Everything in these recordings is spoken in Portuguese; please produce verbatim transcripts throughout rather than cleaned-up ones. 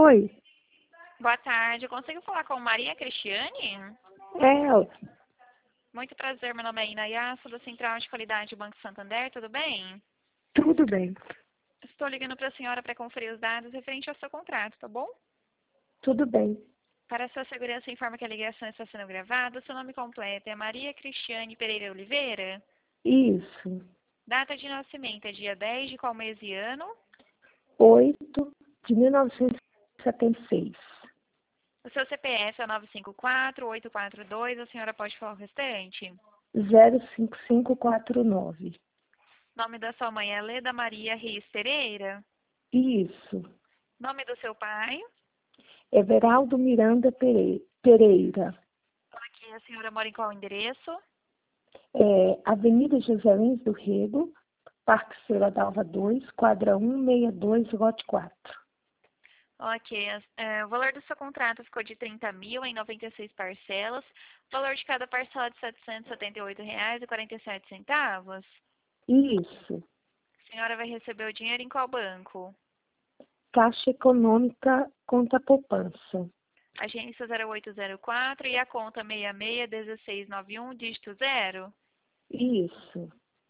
Oi, Boa tarde, eu consigo falar com Maria Cristiane? é ela. Muito prazer, meu nome é Inaya, sou da Central de Qualidade do Banco Santander, tudo bem? Tudo bem, Estou ligando para a senhora para conferir os dados referente ao seu contrato, tá bom? tudo bem. Para sua segurança, informa que a ligação está sendo gravada. Seu nome completo é Maria Cristiane Pereira Oliveira. Isso. Data de nascimento é dia dez de qual mês e ano? Oito de mil novecentos e setenta e seis. O seu C P F é nove cinco quatro, oito quatro dois, a senhora pode falar o restante? Zero cinco cinco quatro nove. Nome da sua mãe é Leda Maria Reis Pereira. Isso. Nome do seu pai? Everaldo Miranda Pere- Pereira. Aqui a senhora mora em qual endereço? É, Avenida José Lins do Rego, Parque Estrela d'Alva dois, quadra cento e sessenta e dois, lote quatro. Ok, as- é, o valor do seu contrato ficou de trinta mil em noventa e seis parcelas. O valor de cada parcela é de setecentos e setenta e oito reais e quarenta e sete centavos. Isso. A senhora vai receber o dinheiro em qual banco? Caixa Econômica Conta Poupança. Agência zero oito zero quatro e a conta seis seis um seis nove um, dígito zero. Isso.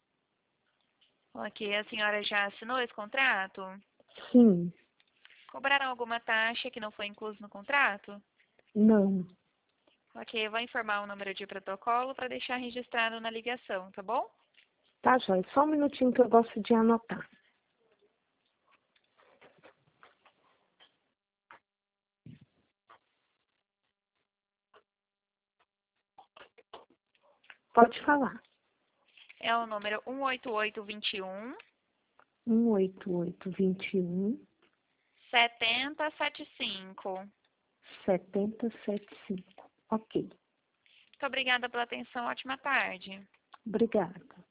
Ok, a senhora já assinou esse contrato? Sim. Cobraram alguma taxa que não foi incluso no contrato? Não. Ok, eu vou informar o número de protocolo para deixar registrado na ligação, tá bom? Tá, Joia. Só um minutinho que eu gosto de anotar. Pode falar. É o número um oito oito dois um, um oito oito dois um, sete zero sete cinco. sete zero sete cinco. Ok. Muito obrigada pela atenção, ótima tarde. Obrigada.